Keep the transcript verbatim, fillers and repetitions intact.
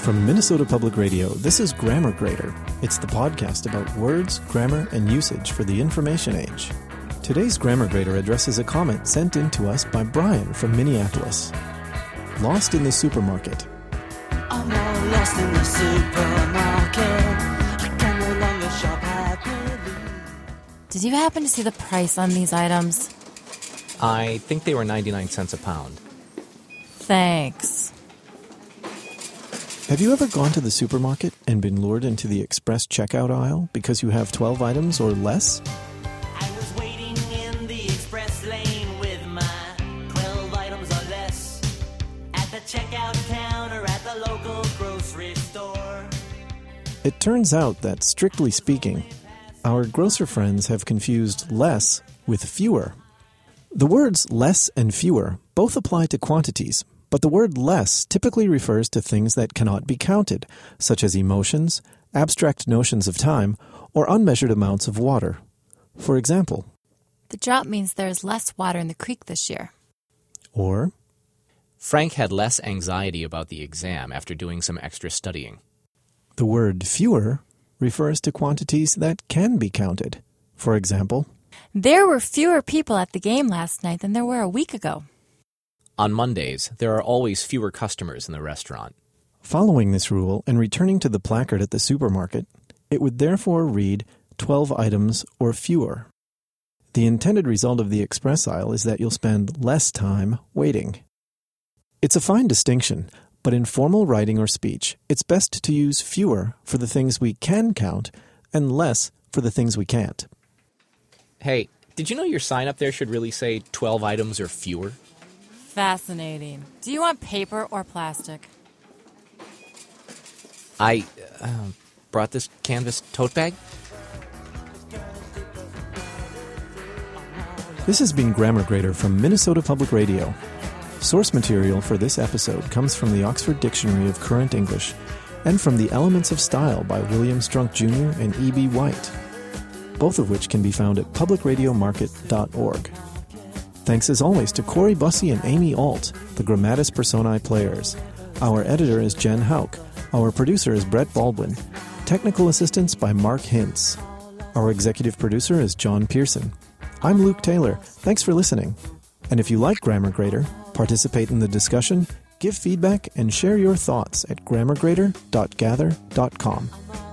From Minnesota Public Radio, this is Grammar Grader. It's the podcast about words, grammar, and usage for the information age. Today's Grammar Grader addresses a comment sent in to us by Brian from Minneapolis. Lost in the supermarket. I'm all lost in the supermarket. I can no longer shop happily. Did you happen to see the price on these items? I think they were ninety-nine cents a pound. Thanks. Have you ever gone to the supermarket and been lured into the express checkout aisle because you have twelve items or less? I was waiting in the express lane with my twelve items or less at the checkout counter at the local grocery store. It turns out that, strictly speaking, our grocer friends have confused less with fewer. The words less and fewer both apply to quantities, but the word less typically refers to things that cannot be counted, such as emotions, abstract notions of time, or unmeasured amounts of water. For example, the drought means there is less water in the creek this year. Or, Frank had less anxiety about the exam after doing some extra studying. The word fewer refers to quantities that can be counted. For example, there were fewer people at the game last night than there were a week ago. On Mondays, there are always fewer customers in the restaurant. Following this rule and returning to the placard at the supermarket, it would therefore read twelve items or fewer. The intended result of the express aisle is that you'll spend less time waiting. It's a fine distinction, but in formal writing or speech, it's best to use fewer for the things we can count and less for the things we can't. Hey, did you know your sign up there should really say twelve items or fewer? Fascinating. Do you want paper or plastic? I uh, brought this canvas tote bag. This has been Grammar Grader from Minnesota Public Radio. Source material for this episode comes from the Oxford Dictionary of Current English and from The Elements of Style by William Strunk Junior and E B White, both of which can be found at public radio market dot org. Thanks as always to Corey Bussey and Amy Alt, the Grammatis Personae players. Our editor is Jen Hauk. Our producer is Brett Baldwin. Technical assistance by Mark Hintz. Our executive producer is John Pearson. I'm Luke Taylor. Thanks for listening. And if you like Grammar Grader, participate in the discussion, give feedback, and share your thoughts at grammar grader dot gather dot com.